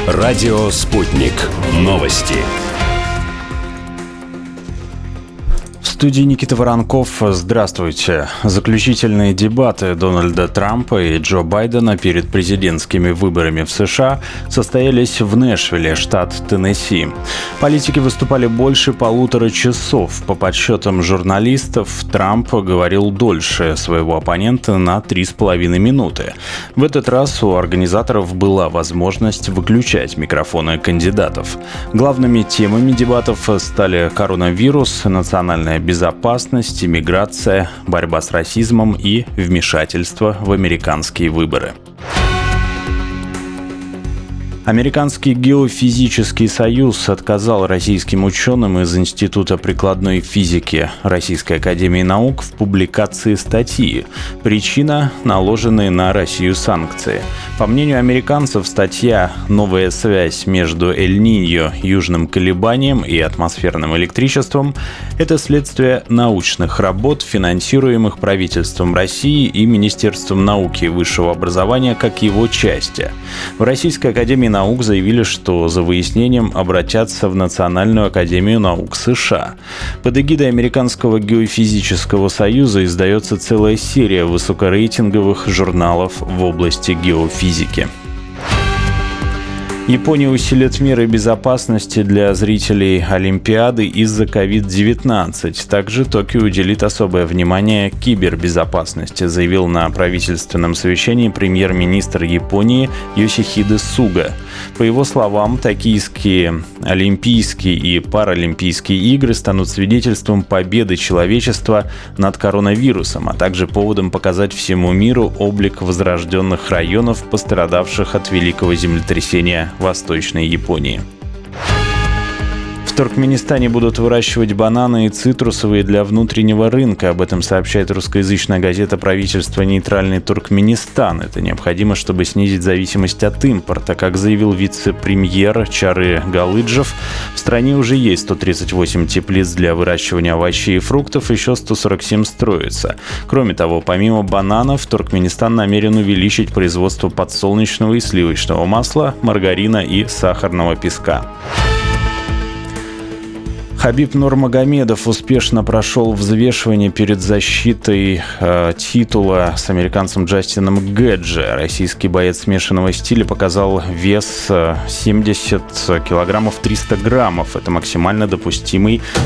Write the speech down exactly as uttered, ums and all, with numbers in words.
Радио «Спутник». Новости. В студии Никита Воронков. Здравствуйте. Заключительные дебаты Дональда Трампа и Джо Байдена перед президентскими выборами в США состоялись в Нэшвилле, штат Теннесси. Политики выступали больше полутора часов. По подсчетам журналистов, Трамп говорил дольше своего оппонента на три с половиной минуты. В этот раз у организаторов была возможность выключать микрофоны кандидатов. Главными темами дебатов стали коронавирус, национальная безопасность, иммиграция, борьба с расизмом и вмешательство в американские выборы. Американский геофизический союз отказал российским ученым из Института прикладной физики Российской академии наук в публикации статьи. Причина – наложенные на Россию санкции. По мнению американцев, статья «Новая связь между Эль-Ниньо, южным колебанием и атмосферным электричеством» – это следствие научных работ, финансируемых правительством России и Министерством науки и высшего образования как его части. В Российской академии наук заявили, что за выяснением обратятся в Национальную академию наук США. Под эгидой Американского геофизического союза издается целая серия высокорейтинговых журналов в области геофизики. Япония усилит меры безопасности для зрителей Олимпиады из-за ковид девятнадцать. Также Токио уделит особое внимание кибербезопасности, заявил на правительственном совещании премьер-министр Японии Йосихиде Суга. По его словам, токийские Олимпийские и Паралимпийские игры станут свидетельством победы человечества над коронавирусом, а также поводом показать всему миру облик возрожденных районов, пострадавших от великого землетрясения Восточной Японии. В Туркменистане будут выращивать бананы и цитрусовые для внутреннего рынка. Об этом сообщает русскоязычная газета правительства «Нейтральный Туркменистан». Это необходимо, чтобы снизить зависимость от импорта. Как заявил вице-премьер Чары Галыджев, в стране уже есть сто тридцать восемь теплиц для выращивания овощей и фруктов, еще сто сорок семь строятся. Кроме того, помимо бананов, Туркменистан намерен увеличить производство подсолнечного и сливочного масла, маргарина и сахарного песка. Хабиб Нурмагомедов успешно прошел взвешивание перед защитой э, титула с американцем Джастином Гэджи. Российский боец смешанного стиля показал вес семьдесят килограммов триста граммов. Это максимально допустимый